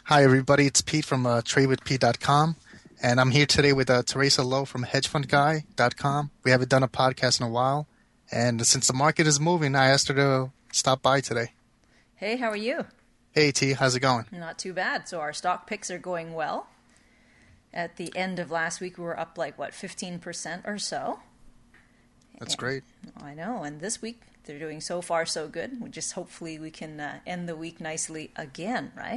Hi, everybody. It's Pete from tradewithpete.com. And I'm here today with Teresa Lowe from hedgefundguy.com. We haven't done a podcast in a while. And since the market is moving, I asked her to stop by today. Hey, how are you? Hey, T, how's it going? Not too bad. So our stock picks are going well. At the end of last week, we were up 15% or so. That's great. I know. And this week, they're doing so far so good. Hopefully we can end the week nicely again, right?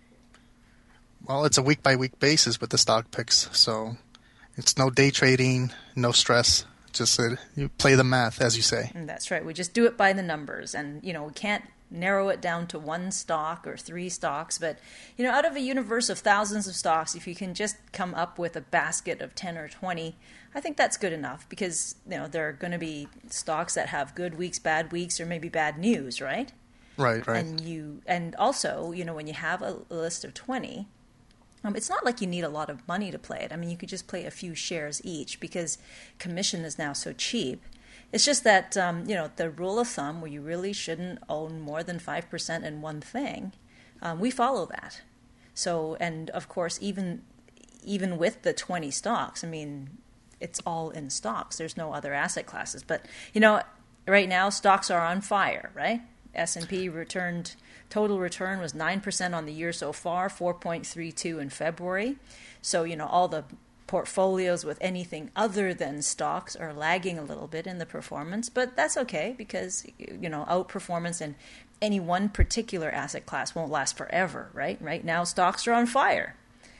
Well, it's a week-by-week basis with the stock picks. So it's no day trading, no stress. Just you play the math, as you say. And that's right. We just do it by the numbers. And, we can't narrow it down to one stock or three stocks, but out of a universe of thousands of stocks, if you can just come up with a basket of 10 or 20, I think that's good enough, because there are going to be stocks that have good weeks, bad weeks, or maybe bad news, right? Right. And also, when you have a list of 20, it's not like you need a lot of money to play it. I mean, you could just play a few shares each, because commission is now so cheap. It's just that, the rule of thumb where you really shouldn't own more than 5% in one thing, we follow that. So, and of course, even with the 20 stocks, I mean, it's all in stocks. There's no other asset classes. But, right now, stocks are on fire, right? S&P total return was 9% on the year so far, 4.32 in February. So, all the portfolios with anything other than stocks are lagging a little bit in the performance, but that's okay, because outperformance in any one particular asset class won't last forever, right? Right now, stocks are on fire.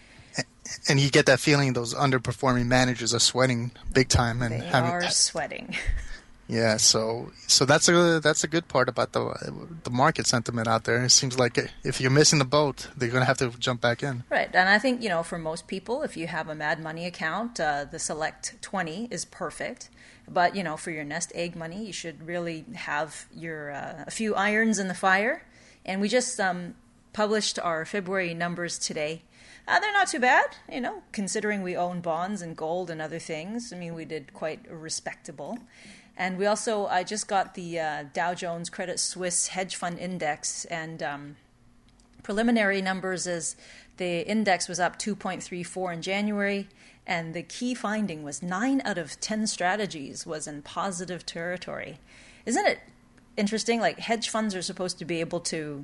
And you get that feeling those underperforming managers are sweating big time, and they are sweating. Yeah, so that's a good part about the market sentiment out there. It seems like if you're missing the boat, they're going to have to jump back in. Right, and I think for most people, if you have a Mad Money account, the Select 20 is perfect. But for your nest egg money, you should really have your a few irons in the fire. And we just published our February numbers today. They're not too bad, considering we own bonds and gold and other things. I mean, we did quite respectable. And we also, I just got the Dow Jones Credit Suisse Hedge Fund Index, and preliminary numbers is the index was up 2.34 in January, and the key finding was 9 out of 10 strategies was in positive territory. Isn't it interesting? Like, hedge funds are supposed to be able to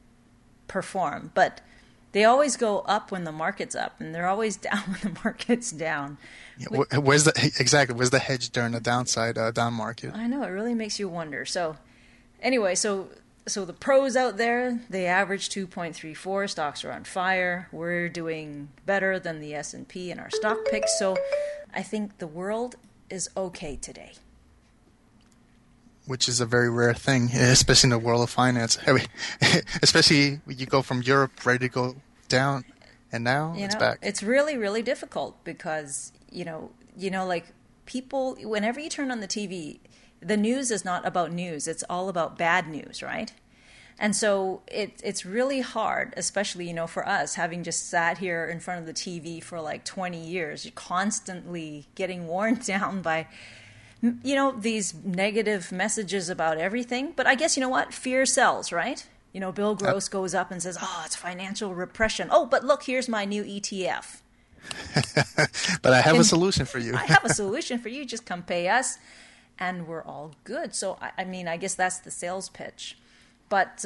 perform, but they always go up when the market's up, and they're always down when the market's down. Yeah, where's the hedge during the down market? I know, it really makes you wonder. So anyway, so the pros out there, they average 2.34. Stocks are on fire. We're doing better than the S&P in our stock picks. So I think the world is okay today. Which is a very rare thing, especially in the world of finance. I mean, especially when you go from Europe ready to go down, and now it's back. It's really, really difficult, because like, people, whenever you turn on the TV, the news is not about news. It's all about bad news, right? And so it's really hard, especially, for us, having just sat here in front of the TV for 20 years. You're constantly getting worn down by these negative messages about everything. But I guess, what? Fear sells, right? Bill Gross goes up and says, it's financial repression. Oh, but look, here's my new ETF. But I have a solution for you. I have a solution for you. Just come pay us, and we're all good. So, I mean, I guess that's the sales pitch. But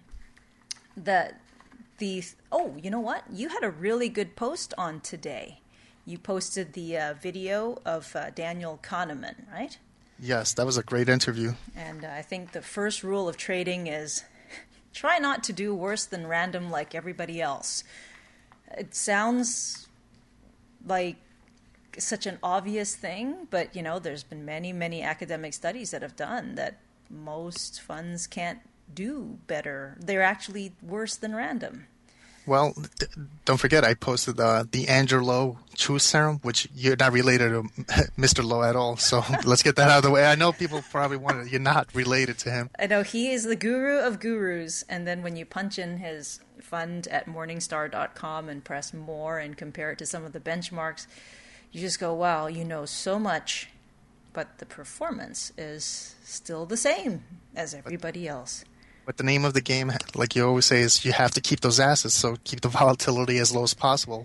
you know what? You had a really good post on today. You posted the video of Daniel Kahneman, right? Yes, that was a great interview. And I think the first rule of trading is try not to do worse than random like everybody else. It sounds like such an obvious thing, but there's been many, many academic studies that have done that most funds can't do better. They're actually worse than random. Well, don't forget, I posted the Andrew Lowe Truth Serum, which you're not related to Mr. Lowe at all. So let's get that out of the way. I know people probably wonder, you're not related to him. I know, he is the guru of gurus. And then when you punch in his fund at Morningstar.com and press more and compare it to some of the benchmarks, you just go, wow, you know so much, but the performance is still the same as everybody else. But the name of the game, like you always say, is you have to keep those assets, so keep the volatility as low as possible.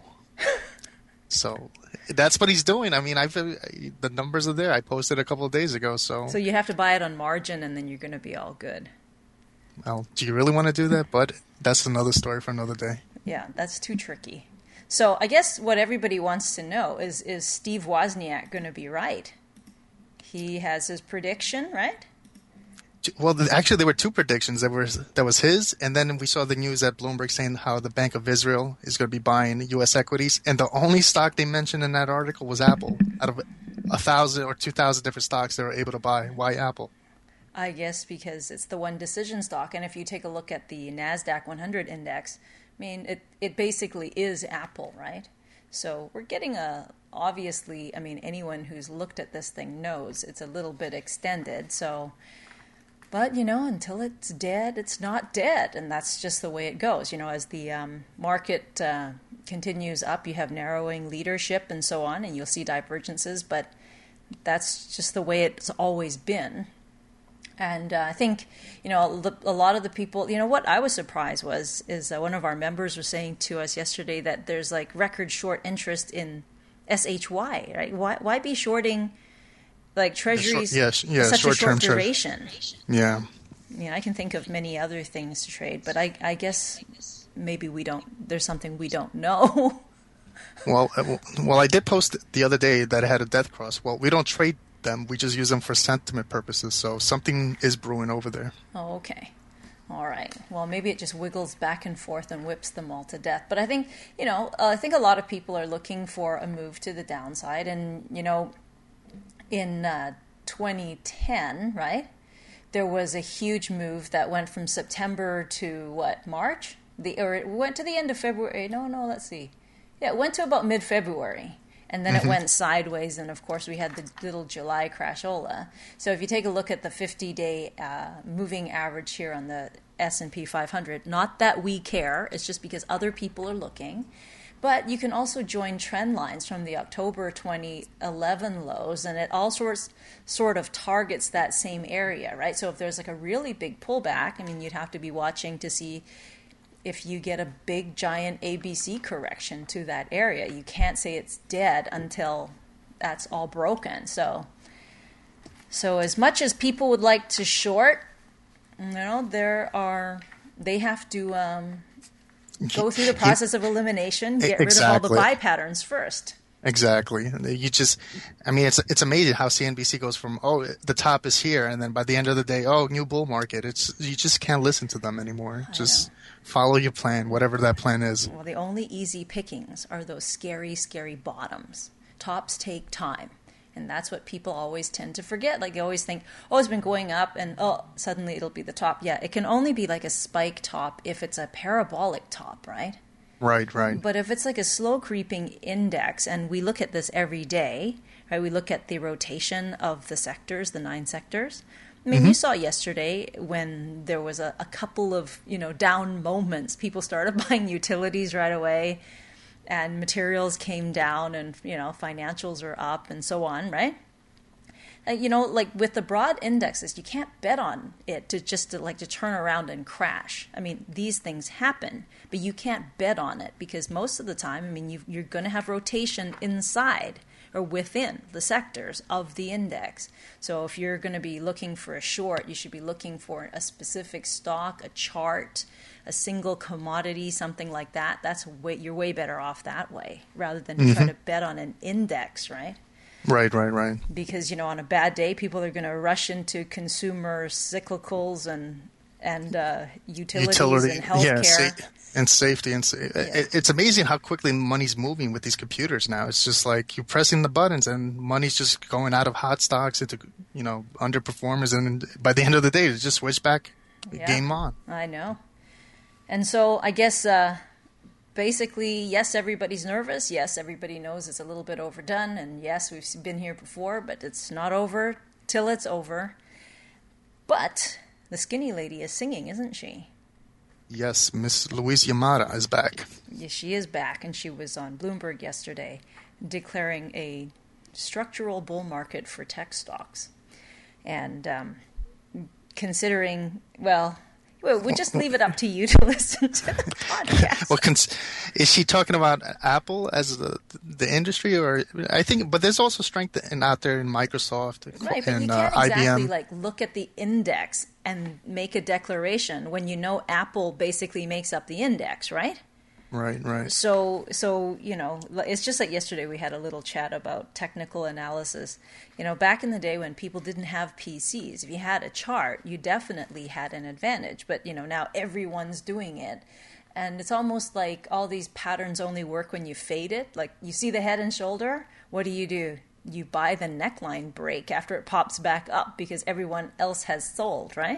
So that's what he's doing. I mean, the numbers are there. I posted a couple of days ago. So you have to buy it on margin, and then you're going to be all good. Well, do you really want to do that? But that's another story for another day. Yeah, that's too tricky. So I guess what everybody wants to know is Steve Wozniak going to be right? He has his prediction, right? Well, actually, there were two predictions. That was his, and then we saw the news at Bloomberg saying how the Bank of Israel is going to be buying U.S. equities, and the only stock they mentioned in that article was Apple. Out of 1,000 or 2,000 different stocks they were able to buy, why Apple? I guess because it's the one decision stock, and if you take a look at the NASDAQ 100 index, I mean, it basically is Apple, right? So we're getting obviously, I mean, anyone who's looked at this thing knows it's a little bit extended, so... But, until it's dead, it's not dead. And that's just the way it goes. As the market continues up, you have narrowing leadership and so on, and you'll see divergences. But that's just the way it's always been. And I think, a lot of the people, what I was surprised is one of our members was saying to us yesterday that there's like record short interest in SHY, right? Why be shorting... like treasuries, such a short duration. Yeah. I can think of many other things to trade, but I guess maybe there's something we don't know. Well, I did post the other day that I had a death cross. Well, we don't trade them. We just use them for sentiment purposes. So something is brewing over there. Oh, okay. All right. Well, maybe it just wiggles back and forth and whips them all to death. But I think, I think a lot of people are looking for a move to the downside. And, in 2010, right, there was a huge move that went from September to, March? Or it went to the end of February. No, let's see. Yeah, it went to about mid-February. And then it went sideways, and of course we had the little July crashola. So if you take a look at the 50-day moving average here on the S&P 500, not that we care, it's just because other people are looking. But you can also join trend lines from the October 2011 lows, and it all sort of targets that same area, right? So if there's like a really big pullback, I mean, you'd have to be watching to see if you get a big, giant ABC correction to that area. You can't say it's dead until that's all broken. So as much as people would like to short, they have to... go through the process of elimination, get rid of all the buy patterns first. Exactly. It's amazing how CNBC goes from, the top is here, and then by the end of the day, new bull market. You just can't listen to them anymore. Just follow your plan, whatever that plan is. Well, the only easy pickings are those scary, scary bottoms. Tops take time. And that's what people always tend to forget. Like they always think, it's been going up and suddenly it'll be the top. Yeah, it can only be like a spike top if it's a parabolic top, right? Right. But if it's like a slow creeping index, and we look at this every day, right? We look at the rotation of the sectors, the 9 sectors. I mean, you saw yesterday when there was a couple of, down moments, people started buying utilities right away. And materials came down and, financials are up and so on, right? Like with the broad indexes, you can't bet on it to turn around and crash. I mean, these things happen, but you can't bet on it because most of the time, I mean, you're going to have rotation inside or within the sectors of the index. So if you're going to be looking for a short, you should be looking for a specific stock, a chart, a single commodity, something like that. You're way better off that way rather than try to bet on an index, right? Right. Because, on a bad day, people are going to rush into consumer cyclicals and utilities and healthcare. And safety. It's amazing how quickly money's moving with these computers now. It's just like you're pressing the buttons and money's just going out of hot stocks into, underperformers. And by the end of the day, it's just switch back, game on. I know. And so I guess basically, yes, everybody's nervous. Yes, everybody knows it's a little bit overdone. And yes, we've been here before, but it's not over till it's over. But the skinny lady is singing, isn't she? Yes, Miss Louise Yamada is back. Yes, she is back, and she was on Bloomberg yesterday declaring a structural bull market for tech stocks. And considering, Well, we'll just leave it up to you to listen to the podcast. Well, is she talking about Apple as the industry, or I think? But there's also strength out there in Microsoft, right? But and you can't exactly IBM. look at the index and make a declaration when you know Apple basically makes up the index, right? Right. So it's just like yesterday we had a little chat about technical analysis. Back in the day when people didn't have PCs, if you had a chart, you definitely had an advantage. But now everyone's doing it, and it's almost like all these patterns only work when you fade it. Like you see the head and shoulder, what do? You buy the neckline break after it pops back up because everyone else has sold, right?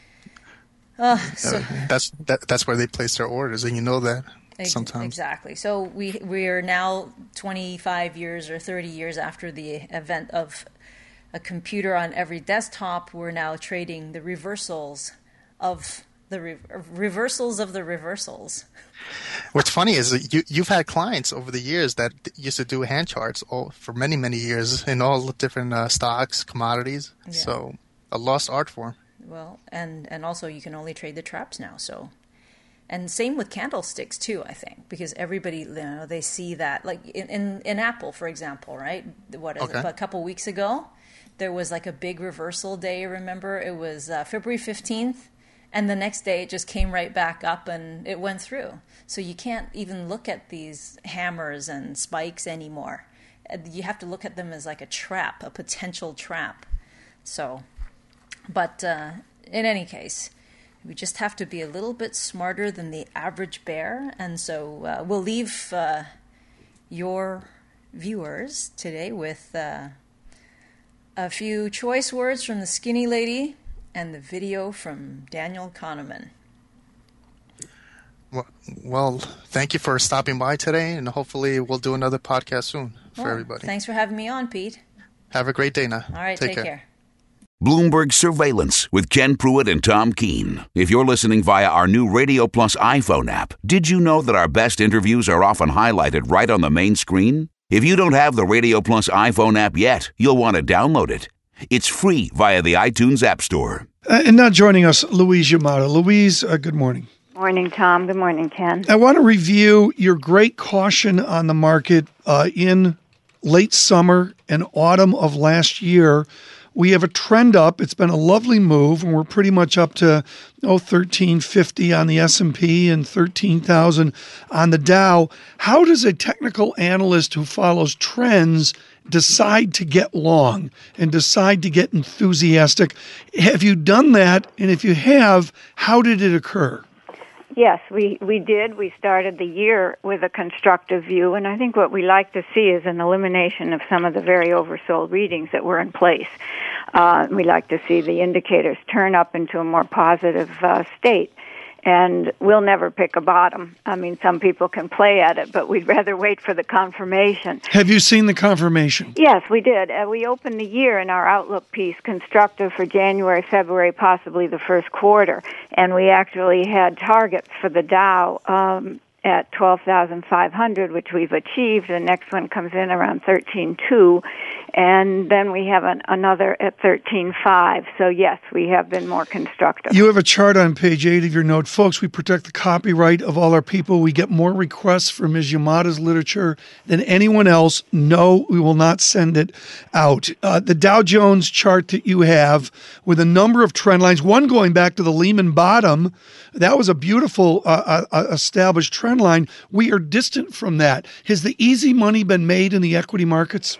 That's where they place their orders, and you know that. Sometimes. Exactly. So we are now 25 years or 30 years after the event of a computer on every desktop. We're now trading the reversals of the reversals of the reversals. What's funny is that you've had clients over the years that used to do hand charts for many, many years in all the different stocks, commodities. Yeah. So a lost art form. Well, and also you can only trade the traps now, so... And same with candlesticks too, I think, because everybody, they see that, like in Apple, for example, right? What is it? A couple weeks ago, there was like a big reversal day. Remember, it was February 15th, and the next day it just came right back up and it went through. So you can't even look at these hammers and spikes anymore. You have to look at them as like a trap, a potential trap. So, but in any case. We just have to be a little bit smarter than the average bear. And so we'll leave your viewers today with a few choice words from the Skinny Lady and the video from Daniel Kahneman. Well, thank you for stopping by today, and hopefully we'll do another podcast soon for everybody. Thanks for having me on, Pete. Have a great day now. All right, take care. Bloomberg Surveillance with Ken Pruitt and Tom Keene. If you're listening via our new Radio Plus iPhone app, did you know that our best interviews are often highlighted right on the main screen? If you don't have the Radio Plus iPhone app yet, you'll want to download it. It's free via the iTunes App Store. And now joining us, Louise Yamada. Louise, good morning. Morning, Tom. Good morning, Ken. I want to review your great caution on the market in late summer and autumn of last year. We have a trend up. It's been a lovely move, and we're pretty much up to 1350 on the S&P and 13,000 on the Dow. How does a technical analyst who follows trends decide to get long and decide to get enthusiastic? Have you done that? And if you have, how did it occur? Yes, we did. We started the year with a constructive view, and I think what we like to see is an elimination of some of the very oversold readings that were in place. We like to see the indicators turn up into a more positive state, and we'll never pick a bottom. I mean, some people can play at it, but we'd rather wait for the confirmation. Have you seen the confirmation? Yes, we did. We opened the year in our Outlook piece constructive for January, February, possibly the first quarter, and we actually had targets for the Dow at 12,500, which we've achieved. The next one comes in around 13.2, and then we have another at 13.5. So, yes, we have been more constructive. You have a chart on page 8 of your note. Folks, we protect the copyright of all our people. We get more requests for Ms. Yamada's literature than anyone else. No, we will not send it out. The Dow Jones chart that you have with a number of trend lines, one going back to the Lehman bottom, that was a beautiful established trend line. We are distant from that. Has the easy money been made in the equity markets?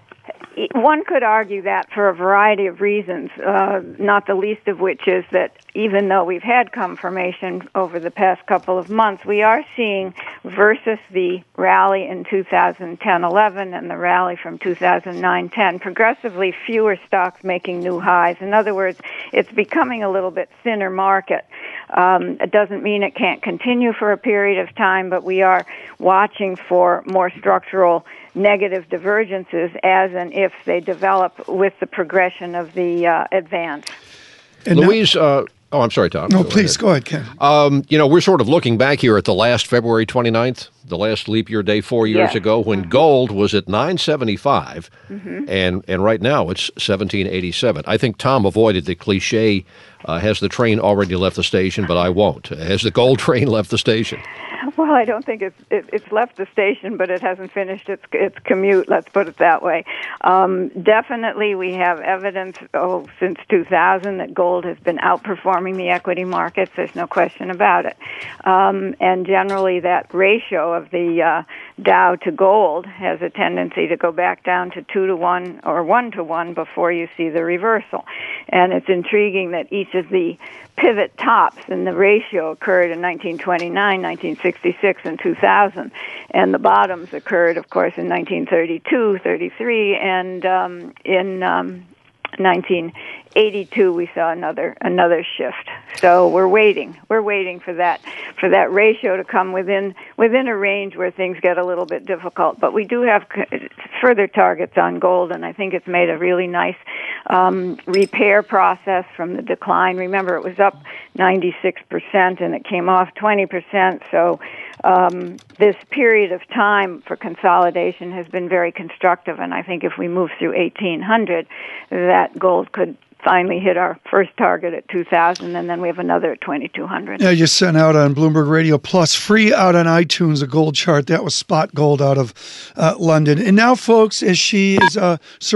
One could argue that for a variety of reasons, not the least of which is that even though we've had confirmation over the past couple of months, we are seeing, versus the rally in 2010-11 and the rally from 2009-10, progressively fewer stocks making new highs. In other words, it's becoming a little bit thinner market. It doesn't mean it can't continue for a period of time, but we are watching for more structural negative divergences as and if they develop with the progression of the advance. And Louise, I'm sorry, Tom. No, please, go ahead, Ken. We're sort of looking back here at the last February 29th. the last leap year day 4 years ago, when gold was at $9.75, and right now it's $17.87. I think Tom avoided the cliche, has the train already left the station, but I won't. Has the gold train left the station? Well, I don't think it's left the station, but it hasn't finished its commute. Let's put it that way. Definitely, we have evidence since 2000 that gold has been outperforming the equity markets. There's no question about it. And generally, that ratio of the Dow to gold has a tendency to go back down to 2-to-1 or 1-to-1 before you see the reversal. And it's intriguing that each of the pivot tops in the ratio occurred in 1929, 1966, and 2000. And the bottoms occurred, of course, in 1932, 33, and in 1982 we saw another shift. So we're waiting for that ratio to come within a range where things get a little bit difficult. But we do have further targets on gold, and I think it's made a really nice repair process from the decline. Remember, it was up 96% and it came off 20%. So this period of time for consolidation has been very constructive, and I think if we move through 1800, that gold could finally hit our first target at 2,000, and then we have another at 2,200. I just sent out on Bloomberg Radio Plus, free out on iTunes, a gold chart. That was spot gold out of London. And now, folks, as she is a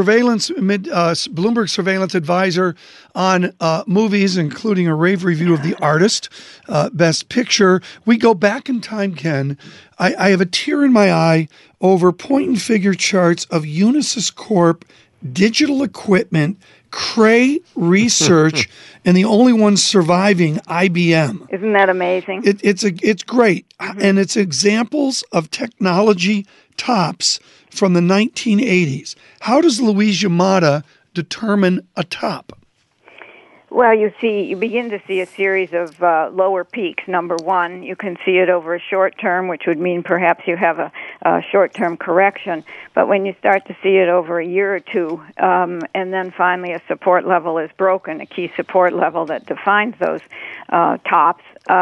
Bloomberg surveillance advisor on movies, including a rave review of The Artist, Best Picture, we go back in time, Ken. I have a tear in my eye over point-and-figure charts of Unisys Corp, digital equipment, Cray Research, and the only one surviving, IBM. Isn't that amazing? It's great. And it's examples of technology tops from the 1980s. How does Louise Yamada determine a top? Well, you begin to see a series of lower peaks. Number one, you can see it over a short term, which would mean perhaps you have a short-term correction. But when you start to see it over a year or two, and then finally a support level is broken, a key support level that defines those tops,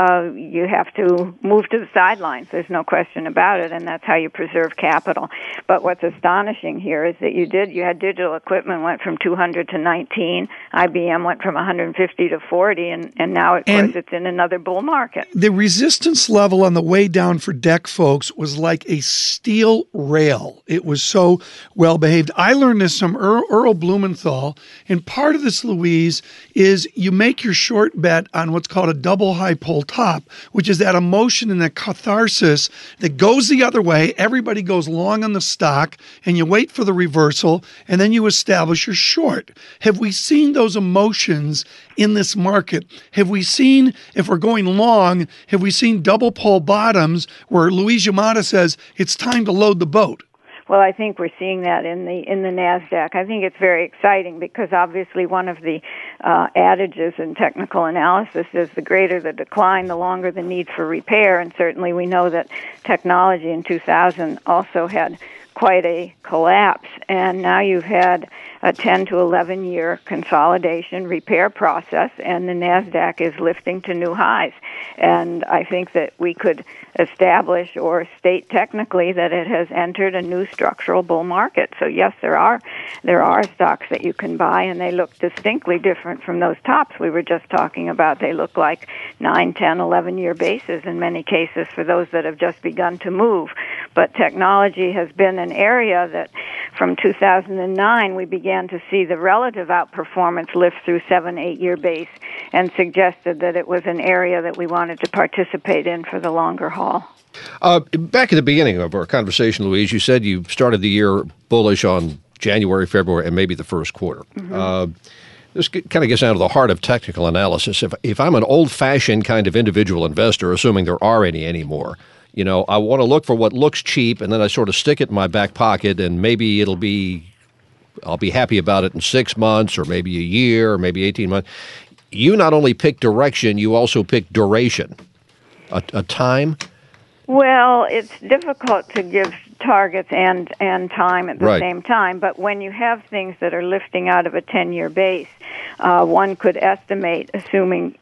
you have to move to the sidelines. There's no question about it, and that's how you preserve capital. But what's astonishing here is that you had digital equipment went from 200 to 19, IBM went from 150 to 40, and now, of course, it's in another bull market. The resistance level on the way down for DEC, folks, was like a steel rail. It was so well behaved. I learned this from Earl Blumenthal, and part of this, Louise, is you make your short bet on what's called a double high pull top, which is that emotion and that catharsis that goes the other way. Everybody goes long on the stock, and you wait for the reversal, and then you establish your short. Have we seen those emotions in this market? Have we seen, if we're going long, have we seen double pull bottoms where Louise Yamada says it's time to load the boat? Well, I think we're seeing that in the NASDAQ. I think it's very exciting because obviously one of the adages in technical analysis is the greater the decline, the longer the need for repair. And certainly we know that technology in 2000 also had quite a collapse. And now you've had a 10 to 11 year consolidation repair process, and the NASDAQ is lifting to new highs. And I think that we could establish or state technically that it has entered a new structural bull market. So yes, there are stocks that you can buy, and they look distinctly different from those tops we were just talking about. They look like 9, 10, 11-year bases in many cases for those that have just begun to move. But technology has been an area that from 2009 we began to see the relative outperformance lift through 7, 8-year base, and suggested that it was an area that we wanted to participate in for the longer haul. Back at the beginning of our conversation, Louise, you said you started the year bullish on January, February, and maybe the first quarter. This kind of gets down to the heart of technical analysis. If I'm an old-fashioned kind of individual investor, assuming there are any anymore, I want to look for what looks cheap, and then I sort of stick it in my back pocket, and maybe I'll be happy about it in 6 months, or maybe a year, or maybe 18 months. You not only pick direction, you also pick duration, a time. Well, it's difficult to give targets and time at the Right. same time. But when you have things that are lifting out of a 10-year base, one could estimate, assuming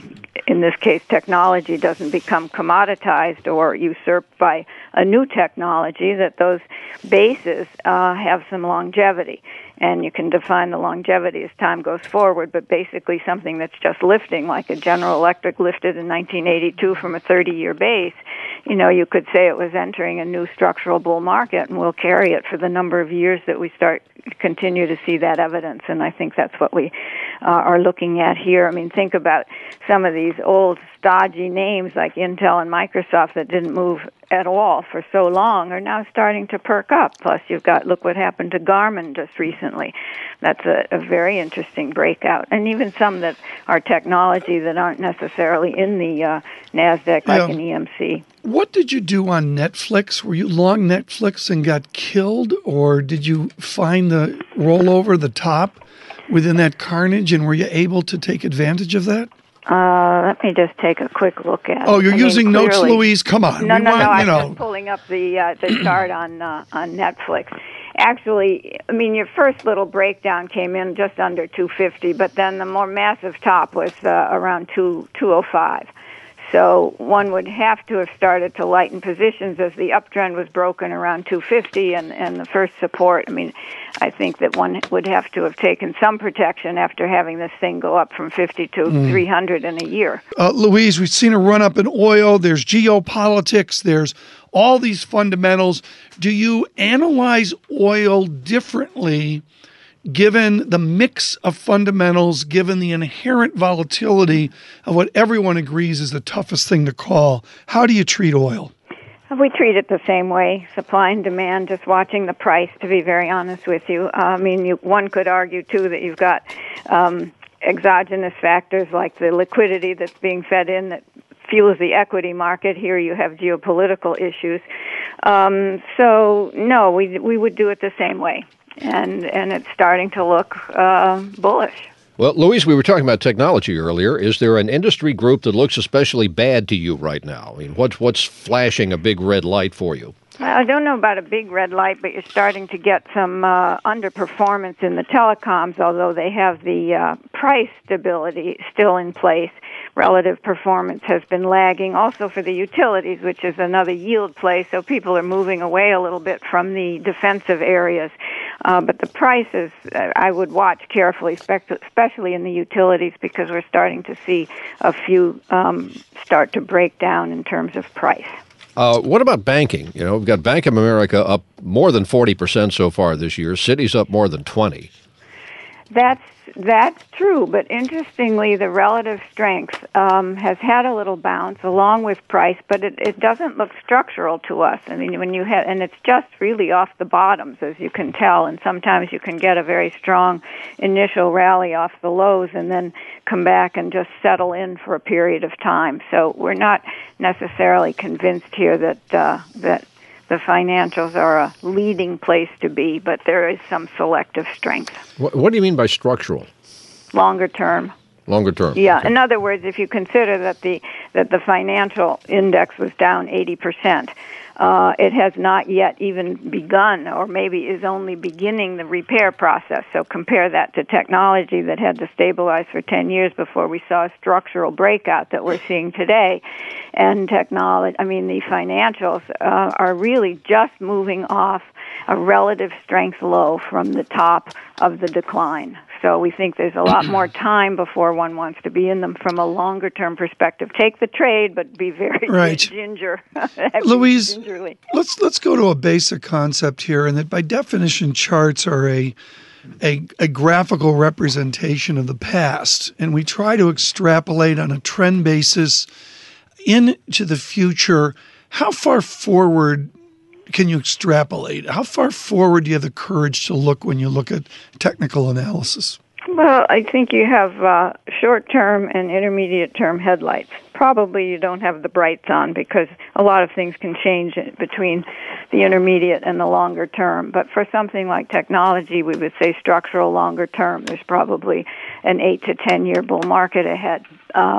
in this case, technology doesn't become commoditized or usurped by a new technology, that those bases have some longevity. And you can define the longevity as time goes forward, but basically something that's just lifting, like a General Electric lifted in 1982 from a 30-year base, you could say it was entering a new structural bull market, and we'll carry it for the number of years that we continue to see that evidence. And I think that's what we are looking at here. I mean, think about some of these old stodgy names like Intel and Microsoft that didn't move at all for so long are now starting to perk up. Plus, look what happened to Garmin just recently. That's a very interesting breakout. And even some that are technology that aren't necessarily in the NASDAQ, like an EMC. What did you do on Netflix? Were you long Netflix and got killed, or did you find the rollover, the top, within that carnage, and were you able to take advantage of that? Let me just take a quick look at it. Oh, you're using notes, Louise? Come on. No. I'm just pulling up the chart on Netflix. Actually, I mean, your first little breakdown came in just under 250, but then the more massive top was around 205. So one would have to have started to lighten positions as the uptrend was broken around 250 and the first support. I mean, I think that one would have to have taken some protection after having this thing go up from 50 to 300 in a year. Louise, we've seen a run-up in oil. There's geopolitics. There's all these fundamentals. Do you analyze oil differently given the mix of fundamentals, given the inherent volatility of what everyone agrees is the toughest thing to call? How do you treat oil? We treat it the same way, supply and demand, just watching the price, to be very honest with you. I mean, one could argue, too, that you've got exogenous factors like the liquidity that's being fed in that fuels the equity market. Here you have geopolitical issues. So, no, we would do it the same way. And it's starting to look bullish. Well, Louise, we were talking about technology earlier. Is there an industry group that looks especially bad to you right now? I mean, what's flashing a big red light for you? I don't know about a big red light, but you're starting to get some underperformance in the telecoms, although they have the price stability still in place. Relative performance has been lagging. Also for the utilities, which is another yield play, so people are moving away a little bit from the defensive areas. But the prices, I would watch carefully, especially in the utilities, because we're starting to see a few start to break down in terms of price. What about banking? We've got Bank of America up more than 40% so far this year. Citi's up more than 20%. That's true, but interestingly, the relative strength has had a little bounce along with price, but it doesn't look structural to us. I mean, and it's just really off the bottoms, as you can tell, and sometimes you can get a very strong initial rally off the lows and then come back and just settle in for a period of time. So we're not necessarily convinced here that the financials are a leading place to be, but there is some selective strength. What do you mean by structural? Longer term. Longer term. Yeah. Okay. In other words, if you consider that the financial index was down 80%, it has not yet even begun, or maybe is only beginning the repair process. So compare that to technology that had to stabilize for 10 years before we saw a structural breakout that we're seeing today. And the financials are really just moving off a relative strength low from the top of the decline. So we think there's a lot more time before one wants to be in them from a longer-term perspective. Take the trade, but be very ginger. Louise, gingerly. let's go to a basic concept here, and that by definition, charts are a graphical representation of the past, and we try to extrapolate on a trend basis into the future. How far forward can you extrapolate? How far forward do you have the courage to look when you look at technical analysis? Well, I think you have short-term and intermediate-term headlights. Probably you don't have the brights on because a lot of things can change between the intermediate and the longer term. But for something like technology, we would say structural longer term. There's probably an 8 to 10-year bull market ahead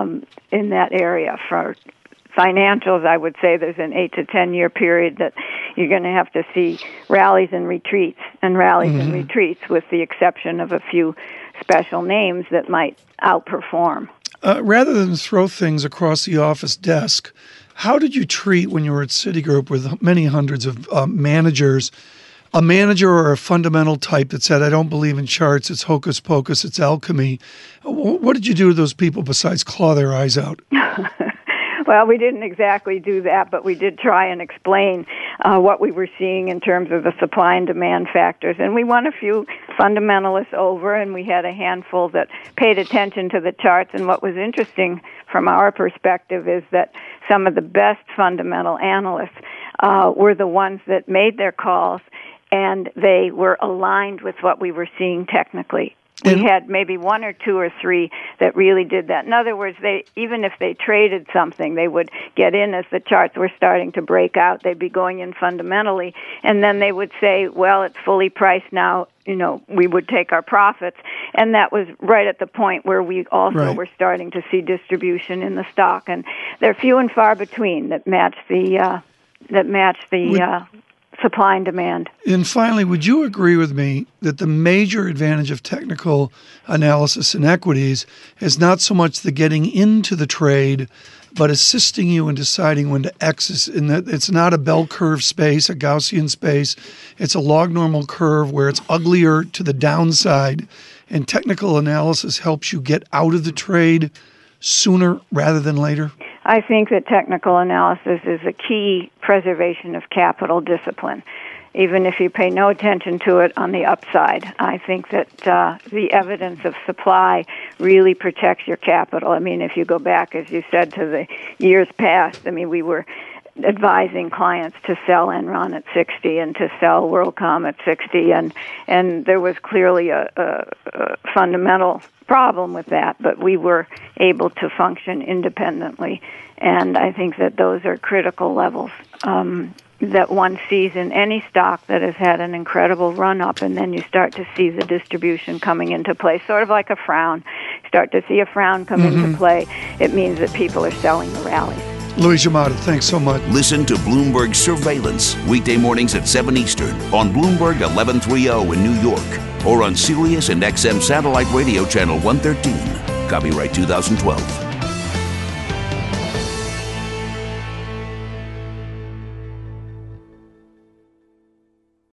in that area. For financials, I would say there's an 8 to 10 year period that you're going to have to see rallies and retreats and rallies and retreats, with the exception of a few special names that might outperform. Rather than throw things across the office desk, how did you treat, when you were at Citigroup with many hundreds of managers, a manager or a fundamental type that said, I don't believe in charts, it's hocus pocus, it's alchemy? What did you do to those people besides claw their eyes out? Well, we didn't exactly do that, but we did try and explain what we were seeing in terms of the supply and demand factors. And we won a few fundamentalists over, and we had a handful that paid attention to the charts. And what was interesting from our perspective is that some of the best fundamental analysts were the ones that made their calls, and they were aligned with what we were seeing technically. We had maybe one or two or three that really did that. In other words, even if they traded something, they would get in as the charts were starting to break out. They'd be going in fundamentally, and then they would say, well, it's fully priced now. We would take our profits. And that was right at the point where we also were starting to see distribution in the stock. And they're few and far between that match the supply and demand. And finally, would you agree with me that the major advantage of technical analysis in equities is not so much the getting into the trade, but assisting you in deciding when to exit, in that it's not a bell curve space, a Gaussian space. It's a log normal curve where it's uglier to the downside, and technical analysis helps you get out of the trade sooner rather than later? I think that technical analysis is a key preservation of capital discipline, even if you pay no attention to it on the upside. I think that the evidence of supply really protects your capital. I mean, if you go back, as you said, to the years past, we were advising clients to sell Enron at 60 and to sell WorldCom at 60, and there was clearly a fundamental problem with that, but we were able to function independently, and I think that those are critical levels that one sees in any stock that has had an incredible run-up, and then you start to see the distribution coming into play, sort of like a frown. Start to see a frown come into play. It means that people are selling the rallies. Louise Giammatta, thanks so much. Listen to Bloomberg Surveillance weekday mornings at 7 Eastern on Bloomberg 1130 in New York or on Sirius and XM Satellite Radio Channel 113. Copyright 2012.